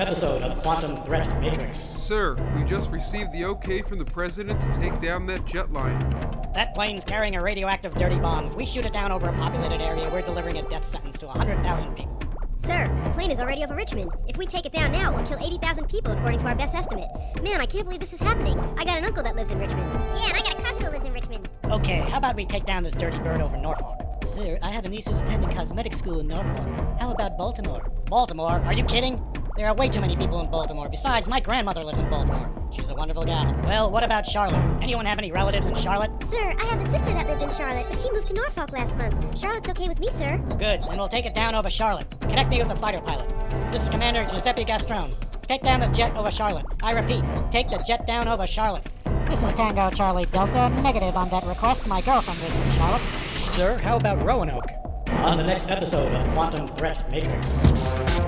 episode of Quantum Threat Matrix. Sir, we just received the okay from the President to take down that jet line. That plane's carrying a radioactive dirty bomb. If we shoot it down over a populated area, we're delivering a death sentence to 100,000 people. Sir, the plane is already over Richmond. If we take it down now, we'll kill 80,000 people according to our best estimate. Man, I can't believe this is happening. I got an uncle that lives in Richmond. Yeah, and I got a cousin who lives in Richmond. Okay, how about we take down this dirty bird over Norfolk? Sir, I have a niece who's attending cosmetic school in Norfolk. How about Baltimore? Baltimore? Are you kidding? There are way too many people in Baltimore. Besides, my grandmother lives in Baltimore. She's a wonderful gal. Well, what about Charlotte? Anyone have any relatives in Charlotte? Sir, I have a sister that lived in Charlotte, but she moved to Norfolk last month. Charlotte's okay with me, sir. Good, then we'll take it down over Charlotte. Connect me with the fighter pilot. This is Commander Giuseppe Gastrone. Take down the jet over Charlotte. I repeat, take the jet down over Charlotte. This is Tango Charlie Delta. Negative on that request. My girlfriend lives in Charlotte. Sir, how about Roanoke? On the next episode of Quantum Threat Matrix.